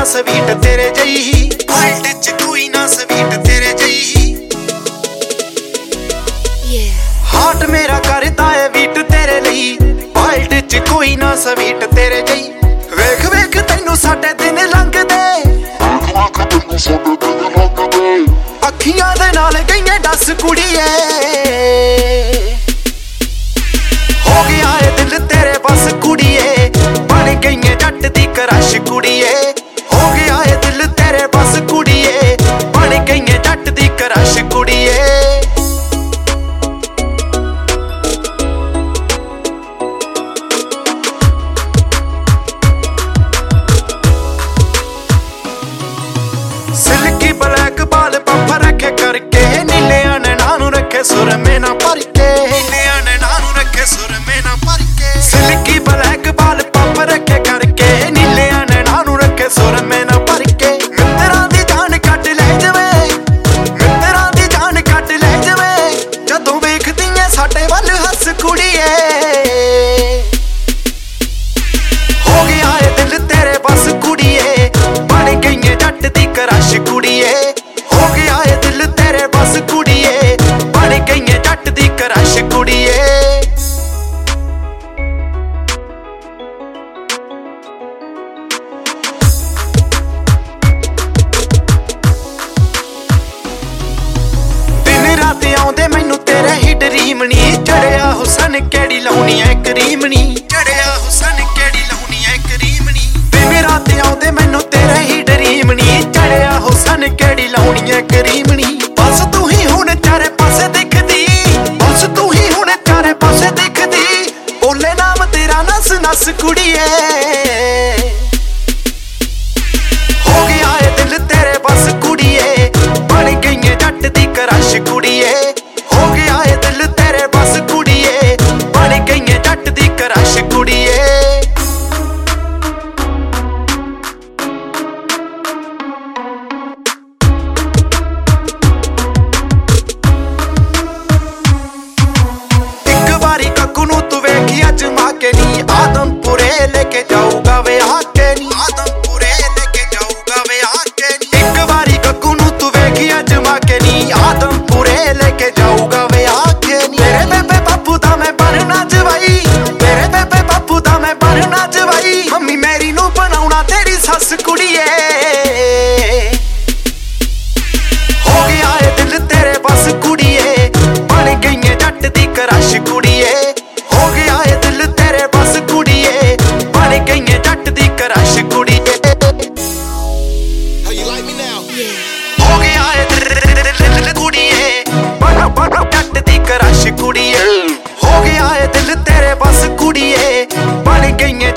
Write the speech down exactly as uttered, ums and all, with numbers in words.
ना स्वीट तेरे जई, वर्ल्ड च कोई ना स्वीट तेरे जई। हार्ट मेरा करता है बीट तेरे लई, वर्ल्ड च कोई ना स्वीट तेरे जई। वेख वेख तैनू साडे दिन लंघदे, अखियां दे नाल गईए दस कुड़िए। हो गया है दिल तेरे बस कुड़िए, बन गईए जट दी क्रश कुड़िए। हो गया है दिल तेरे बस कुड़िए, बन गईए जट दी क्रश कुड़िए। सिल्की ब्लैक बाल पंप रखे करके, नीले नैना नू रखे सुर में ना भर के, नीले नैना नू रखे सुर में ना भर के। सिल्की ब्लैक बाल पंप रखे करके, नीले नैना नू रखे सुर में ना भर के। मित्तरां दी जान कट ले जवे, मित्तरां दी जान कट ले जवे, जदों वेखदी ऐ साडे वल हस कुड़िए। हो गया है दिल तेरे बस कुड़िए, बन गईए जट दी क्रश कुड़िए। हो गया है दिल तेरे बस कुड़िए, बन गईए जट दी क्रश कुड़िए। दिन रात आउंदे मैनू तेरे ही ड्रीम नी, चढ़िया हुसन केड़ी लाउनी ऐ करीम नी, चढ़िया हुसन केड़ी लाउनी ऐ करीम नी। दिन रात आउंदे मैनू तेरे ही ड्रीम नी, चढ़िया हुसन केड़ी लाउनी ऐ करीम नी। बस तू ही हुण चारे पासे दिखदी, बस तू ही हुण चारे पासे दिखदी, बोले नाम तेरा नस नस कुड़िए। हो गया है दिल तेरे बस कुड़िए, बन गईए जट दी क्रश कुड़िए। हो गया है दिल तेरे बस कुड़िए, बन गईए जट दी क्रश कुड़िए। एक बारी कक्कू नू तू वेखी अजमा के नी, आदमपुरे लेके जाऊगा वे आके नी, आदमपुरे लेके जाऊगा वे आके नी। एक बारी कक्कू नू तू वेखी अजमा के नी, आदमपुरे लेके जाऊगा वे आके नी। तेरे बेबे बापू दा मैं बनना जवाई, तेरे बेबे बापू दा मैं बनना जवाई, मम्मी मेरी नू बनाउणा तेरी सस कुड़िए। हो गया है दिल तेरे बस कुड़िए, बन गईए जट दी क्रश कुड़िए। हो गया है दिल तेरे बस कुड़िए, बन गईए जट दी क्रश कुड़िए। हो गया है दिल कुड़िए, बन बन जट दी क्रश कुड़िए। हो गया है दिल तेरे बस कुड़िए, बन गईए